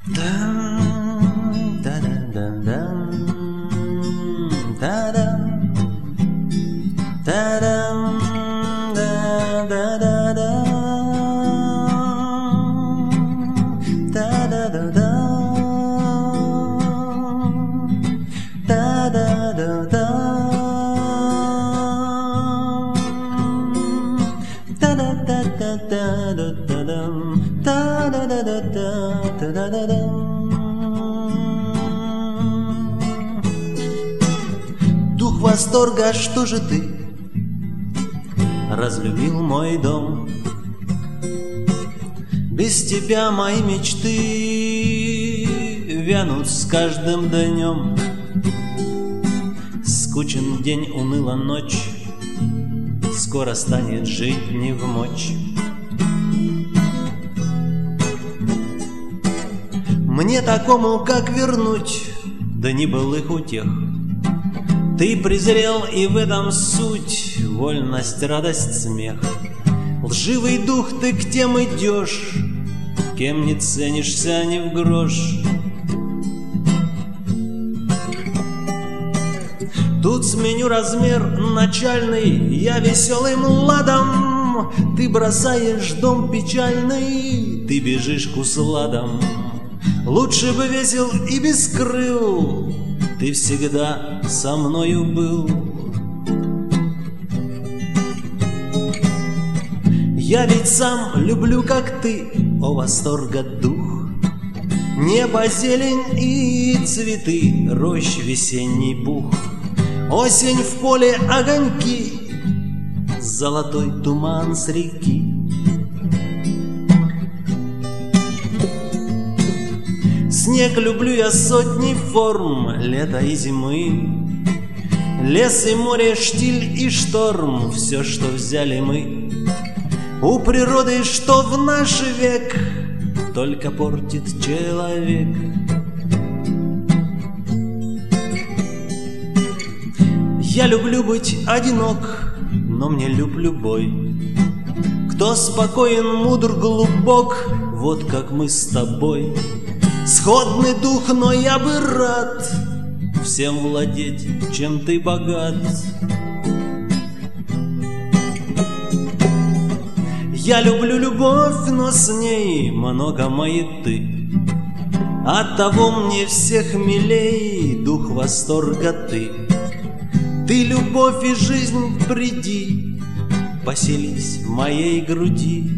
Дух восторга, что же ты разлюбил мой дом? Без тебя мои мечты вянут с каждым днем. Скучен день, уныла ночь, скоро станет жить невмочь. Мне такому как вернуть до небылых утех? Ты презрел, и в этом суть, вольность, радость, смех. Лживый дух, ты к тем идешь, кем не ценишься ни в грош. Тут сменю размер начальный, я веселым ладом. Ты бросаешь дом печальный, ты бежишь к усладам. Лучше бы весел и без крыл, ты всегда со мною был. Я ведь сам люблю, как ты, о восторга дух. Небо, зелень и цветы, рощ, весенний пух. Осень в поле, огоньки, золотой туман с реки. Снег люблю я сотни форм, лета и зимы. Лес и море, штиль и шторм, все, что взяли мы. У природы, что в наш век только портит человек. Я люблю быть одинок, но мне люб любой, кто спокоен, мудр, глубок, вот как мы с тобой. Сходный дух, но я бы рад всем владеть, чем ты богат. Я люблю любовь, но с ней много маяты. Оттого мне всех милей дух восторга ты. Ты любовь и жизнь, приди, поселись в моей груди.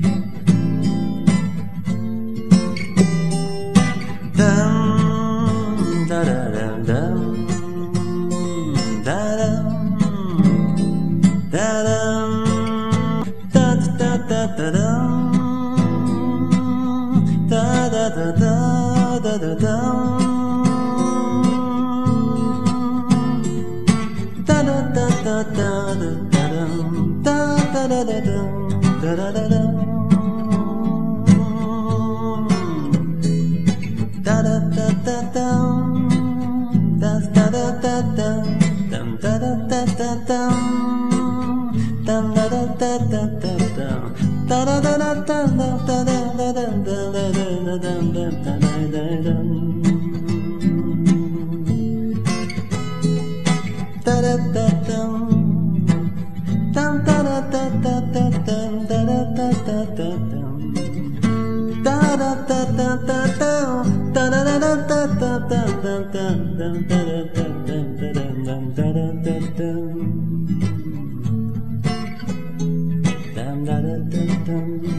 Dum